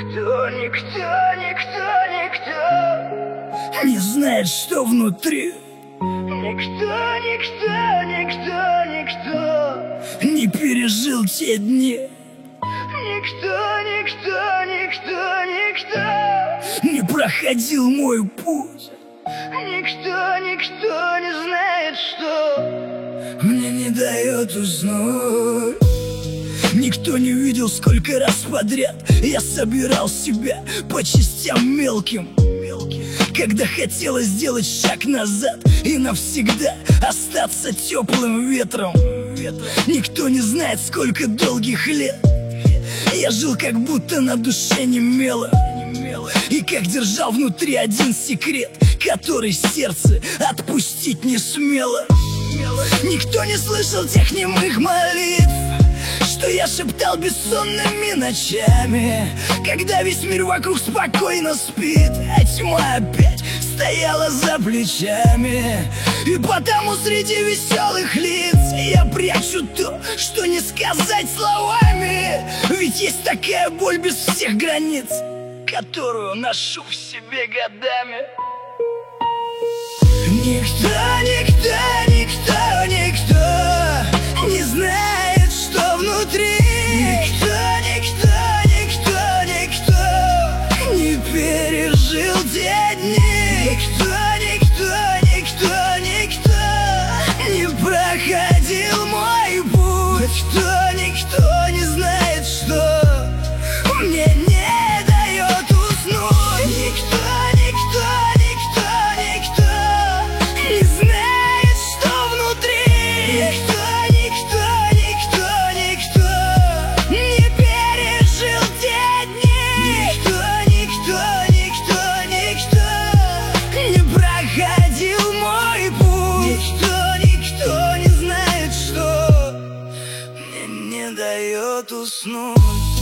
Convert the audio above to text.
Никто не знает, что внутри. Никто не пережил те дни. Никто не проходил мой путь. Никто не знает, что мне не дает уснуть. Никто не видел, сколько раз подряд я собирал себя по частям мелким, когда хотелось сделать шаг назад и навсегда остаться теплым ветром. Никто не знает, сколько долгих лет я жил, как будто на душе немело, и как держал внутри один секрет, который сердце отпустить не смело. Никто не слышал тех немых молитв, что я шептал бессонными ночами, когда весь мир вокруг спокойно спит, а тьма опять стояла за плечами. И потому среди веселых лиц я прячу то, что не сказать словами. Ведь есть такая боль без всех границ, которую ношу в себе годами. Никто не знает, что внутри. Никто не пережил те дни. Никто не проходил мой путь. Никто не знает, что мне не дает уснуть. Никто не знает, что внутри. Никто не пережил те дни. Никто не проходил мой путь. Никто не знает, что мне не дает уснуть.